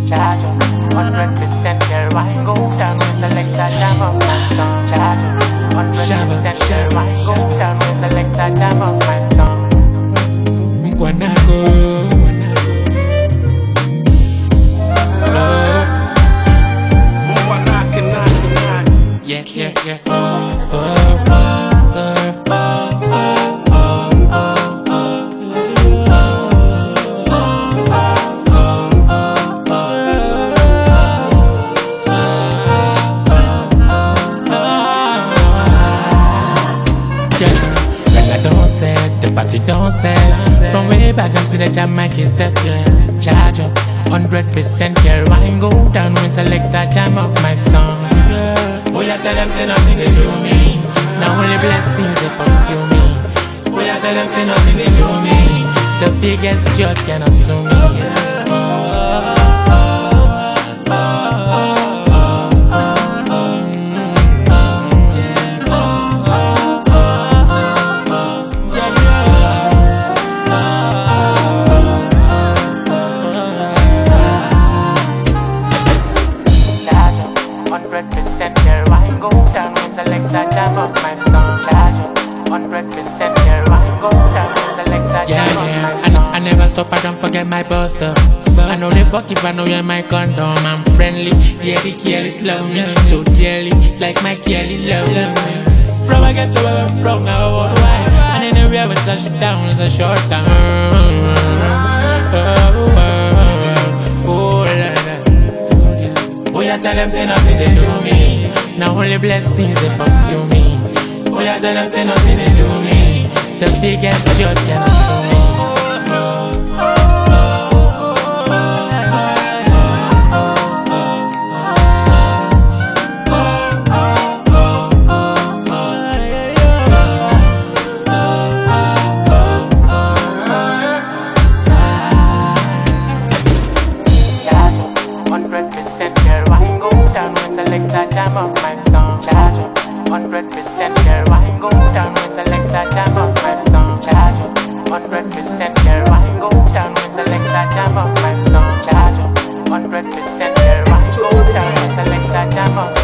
Charge up, 100% girl, why go down with selector jam up my song? Charge up, 100% girl, why go down with selector jam up my song? Guanaco, yeah, yeah, yeah. The party don't set. From way back, I'm see the jam mic is set. Charge up, 100% girl, wine go down when selector jam up my song. Oh, you tell them say nothing they do me. Now only blessings they pursue me. Oh, you tell them say nothing they do me. The biggest judge cannot sue me. Girl, why go down when selector jam up my song? Charge up, 100% girl, why go down when selector jam up my song? I never stop, I don't forget my buster. I know they fuck if I know you're my condom. I'm friendly, yeah, the careless love me so dearly, like my Kelly love me. From I get to where I'm from, now I walk wide. And anywhere with such down is a short time. Oh, you tell them say nothing they do me. Now only blessings they pursue me. Oh, you tell them say nothing they do me. The biggest judge cannot sue me. Girl, why go down when selector jam up my song? Charge up, 100% girl, why go down when selector jam up my song? Charge up, 100% girl, why go down when selector jam up my song? Charge up, 100% girl, why go down when selector jam up